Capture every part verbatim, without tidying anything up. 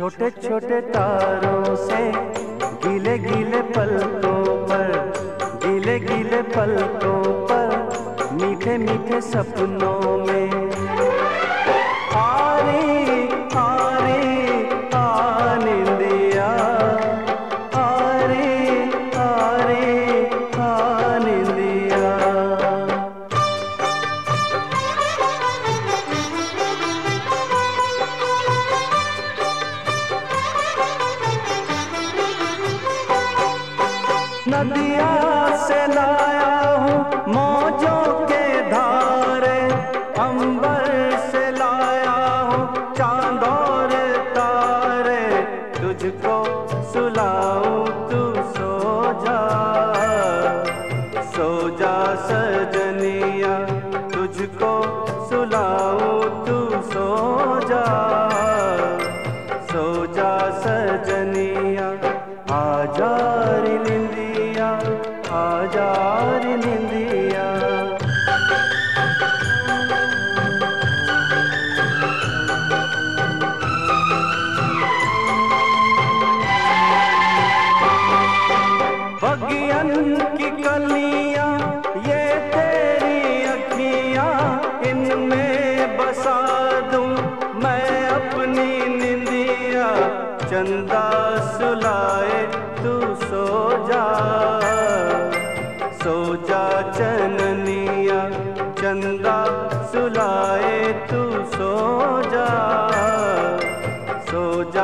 छोटे छोटे तारों से गीले गीले पलकों पर, गीले गीले पलकों पर, मीठे मीठे सपनों में आ रे आ रे आ निंदिया, आ रे आ रे आ निंदिया। नदिया से लाया हूँ मौजों के धारे, अंबर से लाया हूँ चांद और तारे, तुझको सुलाऊं तू सो जा, सो जा सजनिया, तुझको सुलाऊं तू सो जा, सो जा सजनिया। आजा रे निंदिया, आजा रे निंदिया। बगियन की कलियां ये तेरी अखियां, इनमें बसा दूं मैं अपनी निंदिया, चंदा सुलाए तू सो जा, सो जा चननिया, चंदा सुलाए तू सो जा, सो जा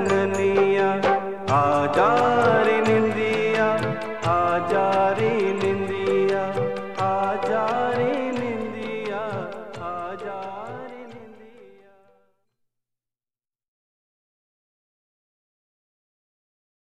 चननिया। आजा रे निंदिया, आजा रे निंदिया।